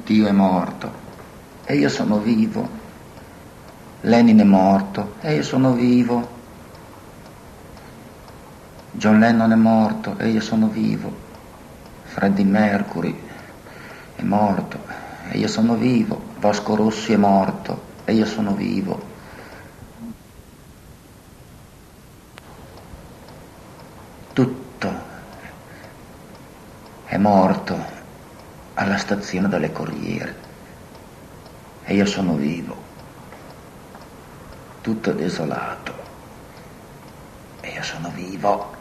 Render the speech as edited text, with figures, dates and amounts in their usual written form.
Dio è morto e io sono vivo. Lenin è morto e io sono vivo. John Lennon è morto e io sono vivo. Freddie Mercury è morto e io sono vivo. Vasco Rossi è morto e io sono vivo. Tutto è morto alla stazione delle Corriere e io sono vivo. Tutto è desolato e io sono vivo.